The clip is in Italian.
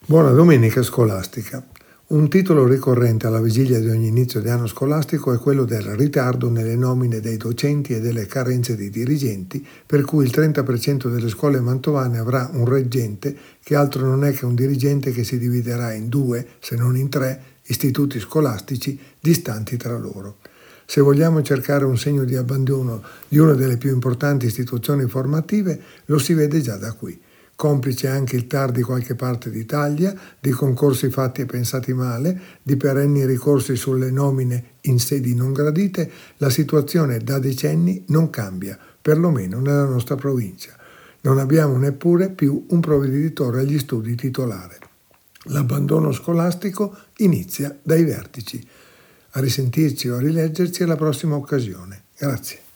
Buona domenica scolastica. Un titolo ricorrente alla vigilia di ogni inizio di anno scolastico è quello del ritardo nelle nomine dei docenti e delle carenze dei dirigenti, per cui il 30% delle scuole mantovane avrà un reggente che altro non è che un dirigente che si dividerà in 2, se non in 3, istituti scolastici distanti tra loro. Se vogliamo cercare un segno di abbandono di una delle più importanti istituzioni formative, lo si vede già da qui. Complice anche il TAR di qualche parte d'Italia, di concorsi fatti e pensati male, di perenni ricorsi sulle nomine in sedi non gradite, la situazione da decenni non cambia, perlomeno nella nostra provincia. Non abbiamo neppure più un provveditore agli studi titolare. L'abbandono scolastico inizia dai vertici. A risentirci o a rileggerci alla prossima occasione. Grazie.